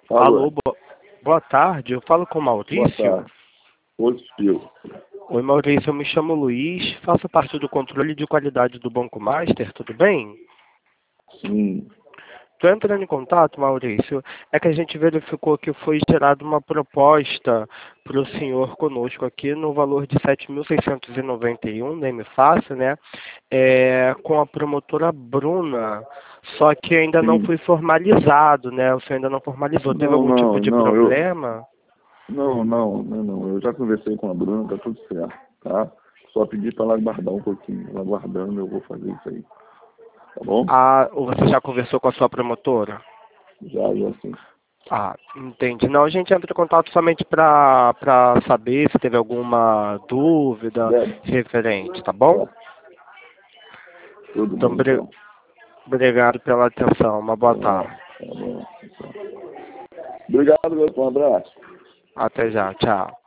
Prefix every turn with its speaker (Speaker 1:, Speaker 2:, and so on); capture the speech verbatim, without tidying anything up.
Speaker 1: Alô,
Speaker 2: Alô.
Speaker 1: bo- boa tarde. Eu falo com o
Speaker 2: Boa
Speaker 1: Maurício.
Speaker 2: tarde. Positivo.
Speaker 1: Oi, Maurício. Eu me chamo Luiz. Faço parte do controle de qualidade do Banco Master. Tudo bem?
Speaker 2: Sim.
Speaker 1: Estou entrando em contato, Maurício. É que a gente verificou que foi gerada uma proposta para o senhor conosco aqui no valor de sete mil seiscentos e noventa e um, nem me faça, né? É, com a promotora Bruna. Só que ainda não
Speaker 2: Sim.
Speaker 1: foi formalizado, né? O senhor ainda não formalizou. Teve
Speaker 2: Não,
Speaker 1: algum tipo
Speaker 2: não,
Speaker 1: de
Speaker 2: não, eu.
Speaker 1: problema?
Speaker 2: Não, não, não, não. Eu já conversei com a Bruna, tá tudo certo, tá? Só pedi para ela aguardar um pouquinho. Ela aguardando, eu vou fazer isso aí. Tá bom?
Speaker 1: Ah, ou você já conversou com a sua promotora?
Speaker 2: Já, já sim.
Speaker 1: Ah, entendi. Não, a gente entra em contato somente para para saber se teve alguma dúvida
Speaker 2: Deve.
Speaker 1: referente, tá bom?
Speaker 2: Tá. Tudo
Speaker 1: Então,
Speaker 2: bem,
Speaker 1: obri-
Speaker 2: então.
Speaker 1: obrigado pela atenção. Uma boa
Speaker 2: Tá,
Speaker 1: tarde.
Speaker 2: tá bom. Então. Obrigado, meu. Um abraço.
Speaker 1: Até já. Tchau.